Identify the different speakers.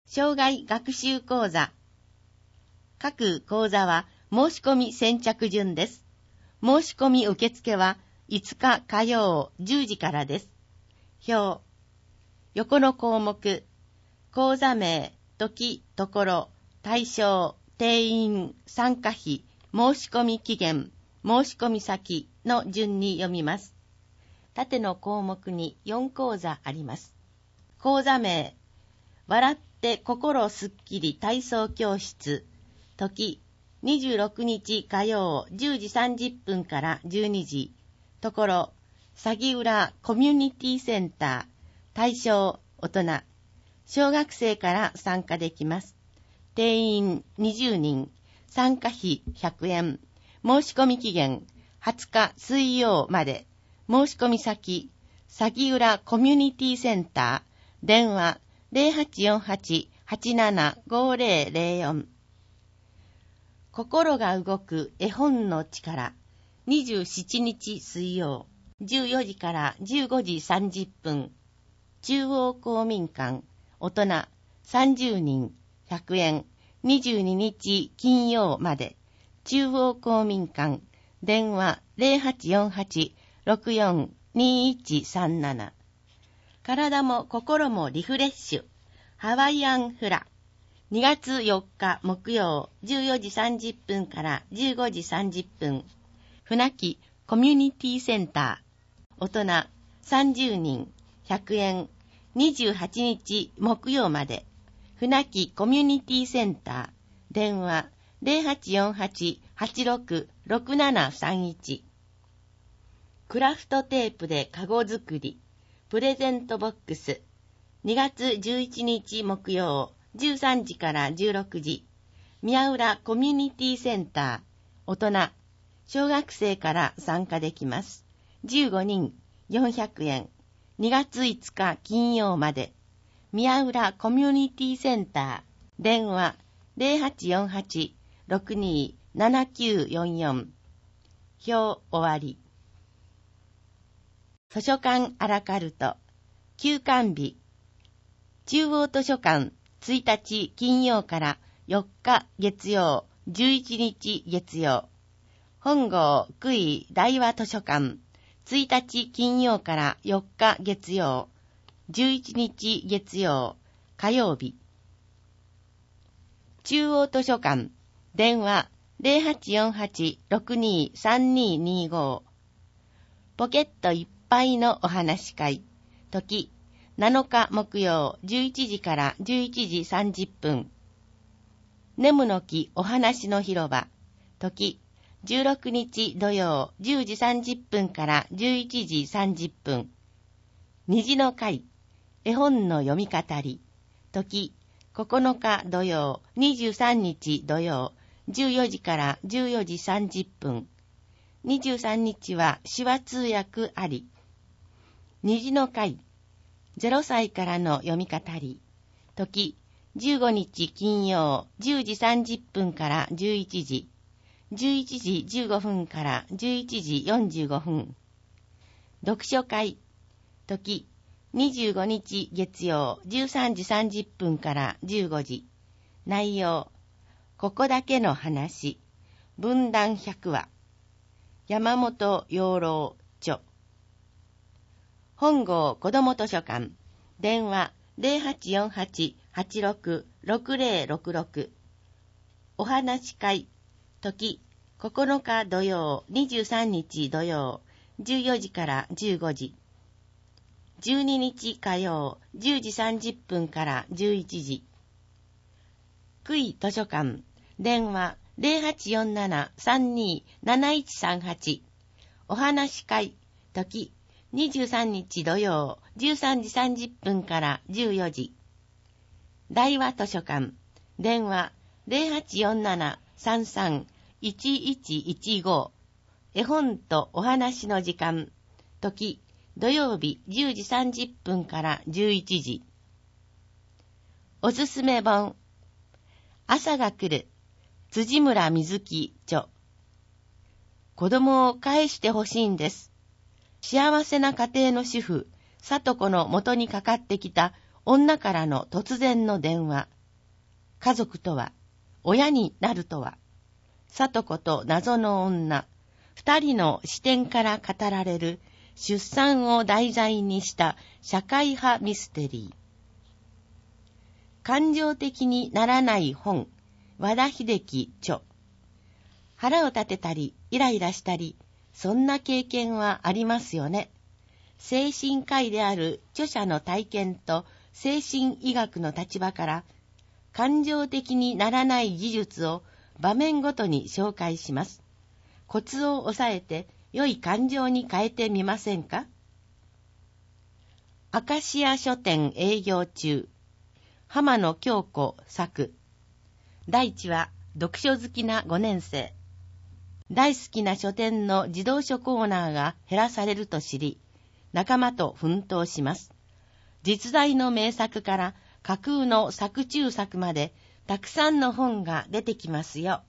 Speaker 1: 生涯学習講座。各講座は申し込み先着順です。申し込み受付は5日火曜10時からです。表。横の項目。講座名、時、ところ、対象、定員、参加費、申し込み期限、申し込み先の順に読みます。縦の項目に4講座あります。講座名、笑って心すっきり体操教室。時、26日火曜10時30分から12時。ところ、鷺浦コミュニティセンター。対象、大人。小学生から参加できます。定員20人。参加費100円。申し込み期限20日水曜まで。申し込み先、鷺浦コミュニティセンター。電話 0848-875004。心が動く絵本の力。27日水曜、14時から15時30分。中央公民館、大人30人、100円。22日金曜まで。中央公民館、電話 0848-642137。体も心もリフレッシュ。ハワイアンフラ。2月4日木曜14時30分から15時30分。船木コミュニティセンター。大人30人、100円。28日木曜まで。船木コミュニティセンター。電話 0848-866731。クラフトテープでカゴ作り。プレゼントボックス。2月11日木曜13時から16時。宮浦コミュニティセンター。大人。小学生から参加できます。15人400円。2月5日金曜まで。宮浦コミュニティセンター。電話 0848-627944。表終わり。図書館アラカルト。休館日。中央図書館1日金曜から4日月曜、11日月曜。本郷久井大和図書館1日金曜から4日月曜、11日月曜、火曜日。中央図書館、電話0848-623225。ポケットいっぱいのお話会。時、7日木曜11時から11時30分。ネムの木お話の広場。時、16日土曜10時30分から11時30分。虹の会、絵本の読み語り。時、9日土曜23日土曜14時から14時30分。23日は手話通訳あり。虹の会、0歳からの読み語り。時、15日金曜10時30分から11時。11時15分から11時45分。読書会。時、25日月曜13時30分から15時。内容、ここだけの話。文壇100話。山本養老著。本郷子ども図書館。電話0848-866066。お話会。時、9日土曜23日土曜14時から15時。12日火曜10時30分から11時。久井図書館。電話0847-327138。お話会。時、23日土曜13時30分から14時。大和図書館。電話0847-331115。絵本とお話の時間。時、土曜日10時30分から11時。おすすめ本。朝が来る。辻村瑞希著。子供を返してほしいんです。幸せな家庭の主婦、里子の元にかかってきた女からの突然の電話。 家族とは、親になるとは、里子と謎の女、二人の視点から語られる出産を題材にした社会派ミステリー。感情的にならない本、和田秀樹著。腹を立てたり、イライラしたり、そんな経験はありますよね。精神科医である著者の体験と精神医学の立場から、感情的にならない技術を場面ごとに紹介します。コツを押さえて良い感情に変えてみませんか？アカシア書店営業中。浜野京子作。第一は読書好きな5年生。大好きな書店の児童書コーナーが減らされると知り、仲間と奮闘します。実在の名作から架空の作中作までたくさんの本が出てきますよ。